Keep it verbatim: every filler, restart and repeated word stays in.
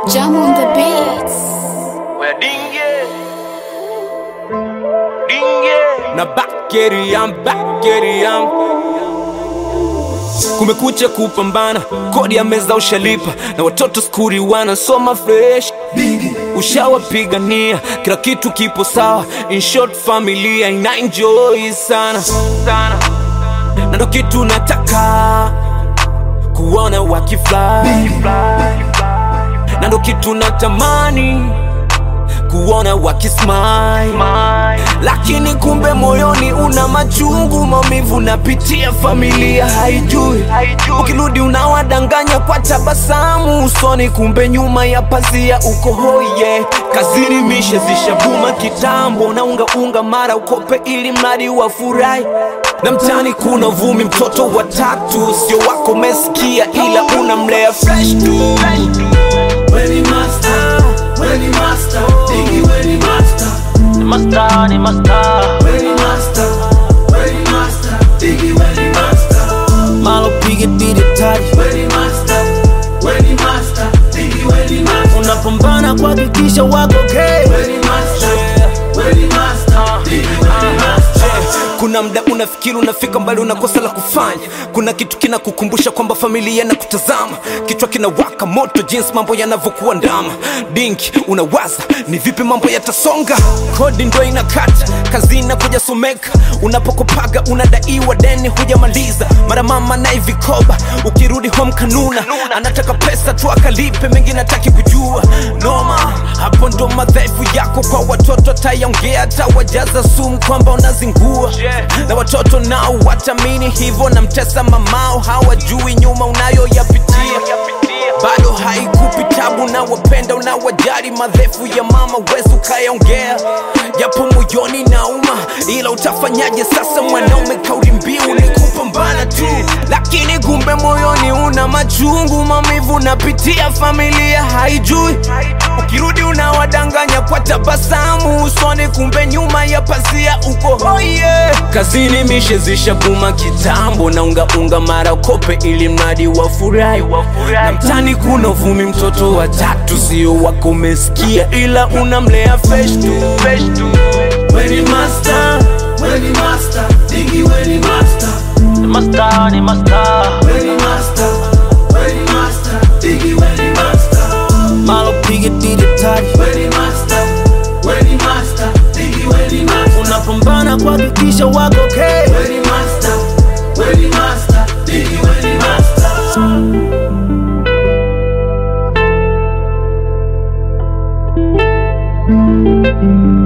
Jam on the beats. Where dinge, dinge. Na bakeri yam, bakeri yam. Kumekucha kupambana, kodi ya meza ushalipa, na watoto skuri wanasoma fresh. Ushawapigania, kila kitu kipo sawa. In short, familia ina enjoy sana sana. Na ndo kitu nataka kuona wakifly, na ndo kitu natamani kuona wakismile. Lakini kumbe moyoni una machungu, maumivu napitia, familia haijui. Ukirudi unawadanganya kwa tabasamu usoni, kumbe nyuma ya pazia uko hoye. Kazini mishe zishabuma kitambo, na unga unga mara ukope ili mradi wafurahi. Na mtani kuna vumi, mtoto wa tatu, sio wako mesikia, ila unamlea fresh tu. Weni master, weni master, digi weni master. Ni master, ni master. Weni master, weni master, digi weni master. Malo pige bidi tari. Weni master, weni master, digi weni master. Unapambana kuhakikisha wako okay. Weni master, weni master, digi weni master. Kuna mda unafikiri unafika mbali, unakosa la kufanya. Kuna kitu kinakukumbusha kwamba familia na kutazama. Kichwa kinawaka moto jinsi mambo yanavyokuwa ndama. Dinki unawaza ni vipi mambo yatasonga. Kodi ndo inakata, kazi inakuja someka. Unapokopaga unadaiwa deni hujamaliza. Mara mama na vikoba, ukirudi home kanuna. Anataka pesa tu akalipe, mengi nataki kujua. Noma, hapo ndo madhaifu yako kwa watoto. Tayaongea tawajaza sumu kwamba unazingua. Na watoto nao watamini hivyo, na mtesa mamao hawajui nyuma unayoyapitia. Bado haikupi tabu, na wapenda unawajali. Madhaifu ya mama wezi ukayaongea, japo moyoni nauma, ila utafanyaje sasa? Mwanaume kauli mbiu ni kupambana tu, lakini kumbe moyoni una machungu, maumivu napitia, familia haijui. Ukirudi unawadanganya kwa tabasamu usoni, kumbe nyuma ya pazia uko hoye. Kazini mishe zishabuma kitambo, na unga unga mara ukope ili mradi wafurahi. Na mtani kuna vumi, mtoto wa tatu, sio wako mesikia, ila unamlea fresh tu. Weni master, weni master, digi weni master. Ni master, ni master. Weni master, weni master, digi weni master. Malo pige didi tari. Weni master, weni master, digi weni master. Unapambana kuhakikisha wako okay. Weni master, weni master, digi weni master.